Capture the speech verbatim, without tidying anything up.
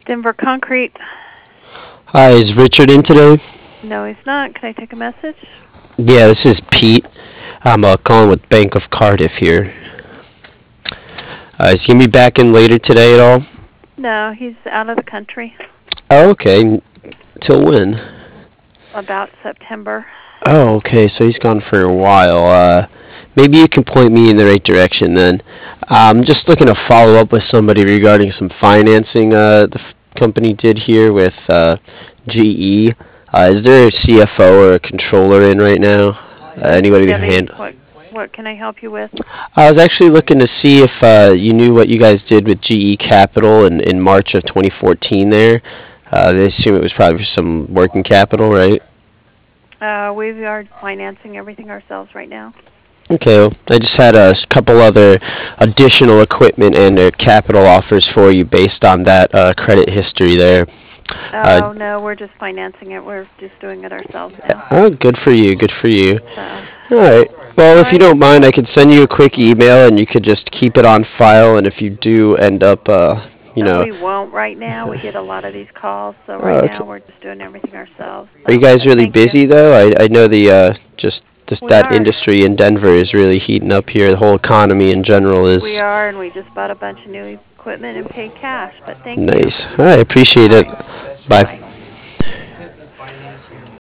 Denver Concrete. Hi, is Richard in today? No, he's not. Can I take a message? Yeah, this is Pete. I'm uh, calling with Bank of Cardiff here. Uh, is he gonna be back in later today at all? No, he's out of the country. Oh, okay. Till when? About September. Oh, okay. So he's gone for a while. Uh, maybe you can point me in the right direction then. I'm just looking to follow up with somebody regarding some financing uh, the f- company did here with uh, G E. Uh, is there a C F O or a controller in right now? Uh, This is anybody to Debbie. handle? What what can I help you with? I was actually looking to see if uh, you knew what you guys did with G E Capital in, in March of twenty fourteen there. Uh, they assume it was probably for some working capital, right? Uh, we are financing everything ourselves right now. Okay, well, I just had a s- couple other additional equipment and uh, capital offers for you based on that uh, credit history there. Uh, Oh, no, we're just financing it. We're just doing it ourselves now. oh, good for you, good for you. So, All right. Well, all if you right. don't mind, I could send you a quick email, and you could just keep it on file. And if you do end up, uh, you Uh, know, we won't right now. We get a lot of these calls, so right oh, okay. now we're just doing everything ourselves. Are you So, guys but really thank you. busy though? I I know the uh, just this, We that are. industry in Denver is really heating up here. The whole economy in general We is are, and we just bought a bunch of new equipment and paid cash. But thank you. nice. All right, appreciate All it. right. Bye. Bye.